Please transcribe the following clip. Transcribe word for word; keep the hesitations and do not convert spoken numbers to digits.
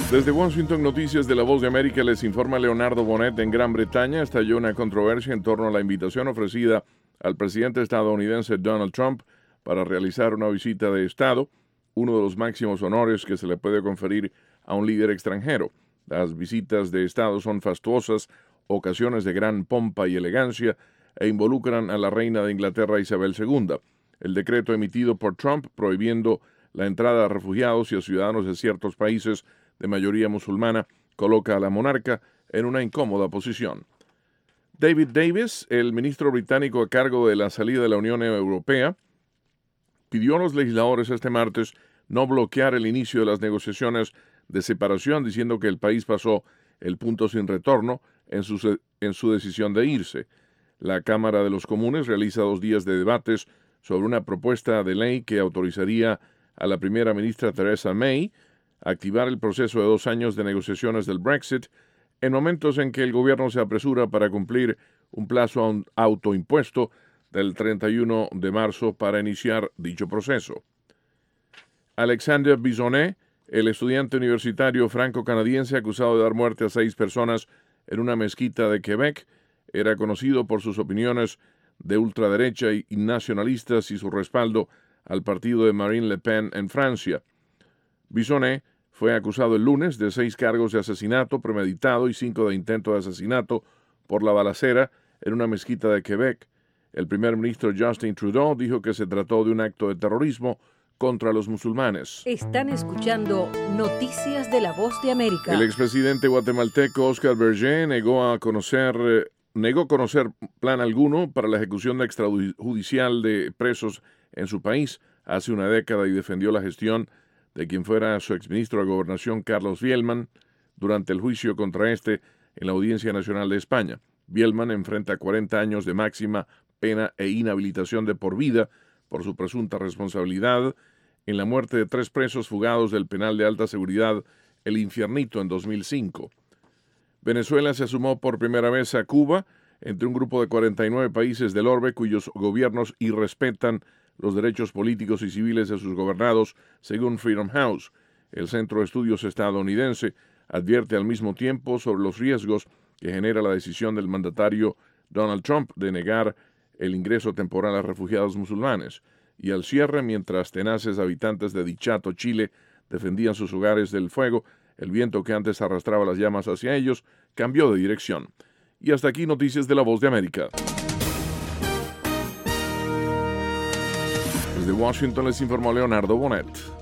Desde Washington, Noticias de la Voz de América, les informa Leonardo Bonet. En Gran Bretaña estalló una controversia en torno a la invitación ofrecida al presidente estadounidense Donald Trump para realizar una visita de Estado, uno de los máximos honores que se le puede conferir a un líder extranjero. Las visitas de Estado son fastuosas, ocasiones de gran pompa y elegancia, e involucran a la reina de Inglaterra Isabel segunda. El decreto emitido por Trump prohibiendo la entrada a refugiados y a ciudadanos de ciertos países de mayoría musulmana coloca a la monarca en una incómoda posición. David Davis, el ministro británico a cargo de la salida de la Unión Europea, pidió a los legisladores este martes no bloquear el inicio de las negociaciones de separación, diciendo que el país pasó el punto sin retorno en su, en su decisión de irse. La Cámara de los Comunes realiza dos días de debates sobre una propuesta de ley que autorizaría a la primera ministra Theresa May a activar el proceso de dos años de negociaciones del Brexit en momentos en que el gobierno se apresura para cumplir un plazo autoimpuesto del treinta y uno de marzo para iniciar dicho proceso. Alexander Bisonnet, el estudiante universitario franco-canadiense acusado de dar muerte a seis personas en una mezquita de Quebec, era conocido por sus opiniones de ultraderecha y nacionalistas y su respaldo al partido de Marine Le Pen en Francia. Bisonnet fue acusado el lunes de seis cargos de asesinato premeditado y cinco de intento de asesinato por la balacera en una mezquita de Quebec. El primer ministro Justin Trudeau dijo que se trató de un acto de terrorismo contra los musulmanes. Están escuchando Noticias de la Voz de América. El expresidente guatemalteco Oscar Berger negó a conocer, eh, negó conocer plan alguno para la ejecución extrajudicial de presos en su país hace una década y defendió la gestión de quien fuera su exministro de Gobernación, Carlos Bielman, durante el juicio contra este en la Audiencia Nacional de España. Bielman enfrenta cuarenta años de máxima pena e inhabilitación de por vida por su presunta responsabilidad en la muerte de tres presos fugados del penal de alta seguridad El Infiernito en dos mil cinco. Venezuela se sumó por primera vez a Cuba entre un grupo de cuarenta y nueve países del orbe cuyos gobiernos irrespetan los derechos políticos y civiles de sus gobernados, según Freedom House. El Centro de Estudios estadounidense advierte al mismo tiempo sobre los riesgos que genera la decisión del mandatario Donald Trump de negar el ingreso temporal a refugiados musulmanes. Y al cierre, mientras tenaces habitantes de Dichato, Chile, defendían sus hogares del fuego, el viento que antes arrastraba las llamas hacia ellos cambió de dirección. Y hasta aquí Noticias de la Voz de América. Desde Washington les informó Leonardo Bonet.